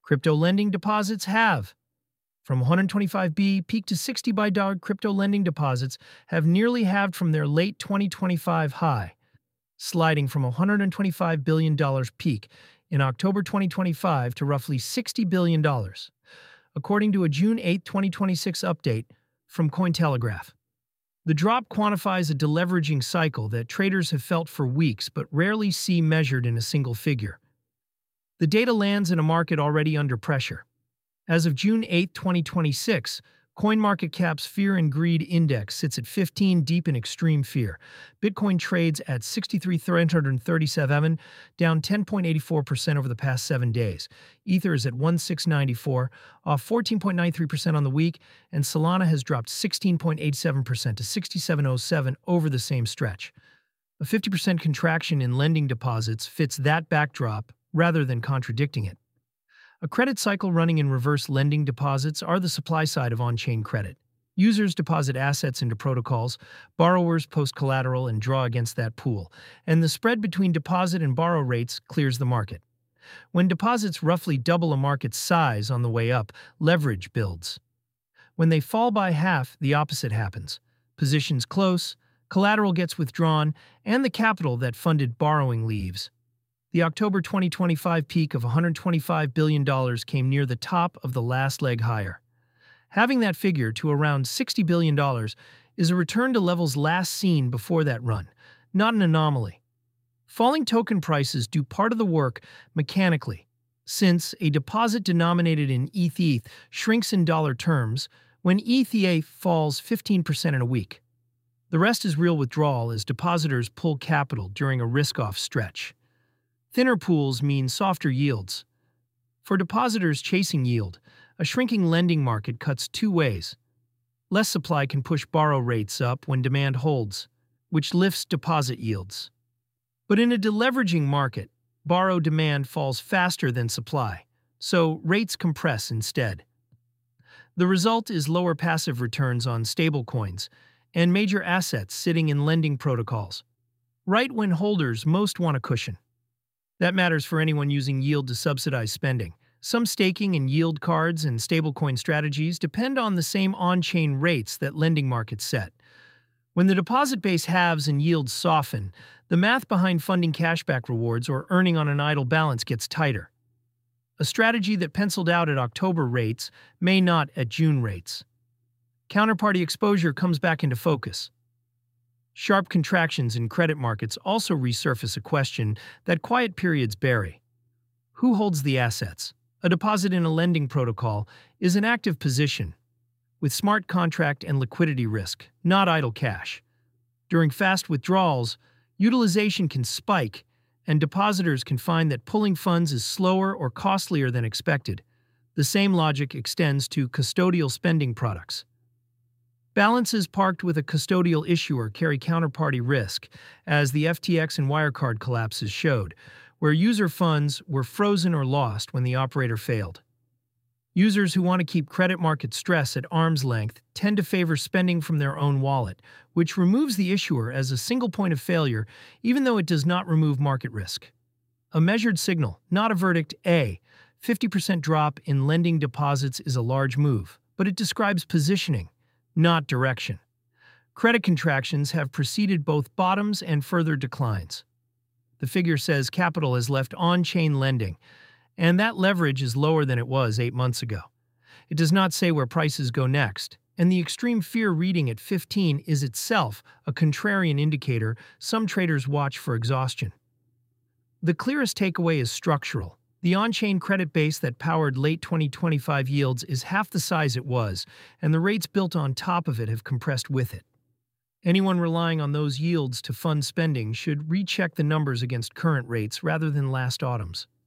Crypto lending deposits have. From 125B peak to 60 by dog, crypto lending deposits have nearly halved from their late 2025 high, sliding from $125 billion peak in October 2025 to roughly $60 billion, according to a June 8, 2026 update from Cointelegraph. The drop quantifies a deleveraging cycle that traders have felt for weeks but rarely see measured in a single figure. The data lands in a market already under pressure. As of June 8, 2026, CoinMarketCap's Fear and Greed Index sits at 15 deep in extreme fear. Bitcoin trades at 63,337, down 10.84% over the past 7 days. Ether is at 1694, off 14.93% on the week, and Solana has dropped 16.87% to 6707 over the same stretch. A 50% contraction in lending deposits fits that backdrop rather than contradicting it. A credit cycle running in reverse. Lending deposits are the supply side of on-chain credit. Users deposit assets into protocols, borrowers post collateral and draw against that pool, and the spread between deposit and borrow rates clears the market. When deposits roughly double a market's size on the way up, leverage builds. When they fall by half, the opposite happens. Positions close, collateral gets withdrawn, and the capital that funded borrowing leaves. The October 2025 peak of $125 billion came near the top of the last leg higher. Having that figure to around $60 billion is a return to levels last seen before that run, not an anomaly. Falling token prices do part of the work mechanically, since a deposit denominated in ETH shrinks in dollar terms when ETH falls 15% in a week. The rest is real withdrawal as depositors pull capital during a risk-off stretch. Thinner pools mean softer yields. For depositors chasing yield, a shrinking lending market cuts two ways. Less supply can push borrow rates up when demand holds, which lifts deposit yields. But in a deleveraging market, borrow demand falls faster than supply, so rates compress instead. The result is lower passive returns on stablecoins and major assets sitting in lending protocols, right when holders most want a cushion. That matters for anyone using yield to subsidize spending. Some staking and yield cards and stablecoin strategies depend on the same on-chain rates that lending markets set. When the deposit base halves and yields soften, the math behind funding cashback rewards or earning on an idle balance gets tighter. A strategy that penciled out at October rates may not at June rates. Counterparty exposure comes back into focus. Sharp contractions in credit markets also resurface a question that quiet periods bury. Who holds the assets? A deposit in a lending protocol is an active position, with smart contract and liquidity risk, not idle cash. During fast withdrawals, utilization can spike, and depositors can find that pulling funds is slower or costlier than expected. The same logic extends to custodial spending products. Balances parked with a custodial issuer carry counterparty risk, as the FTX and Wirecard collapses showed, where user funds were frozen or lost when the operator failed. Users who want to keep credit market stress at arm's length tend to favor spending from their own wallet, which removes the issuer as a single point of failure, even though it does not remove market risk. A measured signal, not a verdict. A 50% drop in lending deposits is a large move, but it describes positioning, not direction. Credit contractions have preceded both bottoms and further declines. The figure says capital has left on-chain lending, and that leverage is lower than it was 8 months ago. It does not say where prices go next, and the extreme fear reading at 15 is itself a contrarian indicator some traders watch for exhaustion. The clearest takeaway is structural. The on-chain credit base that powered late 2025 yields is half the size it was, and the rates built on top of it have compressed with it. Anyone relying on those yields to fund spending should recheck the numbers against current rates rather than last autumn's.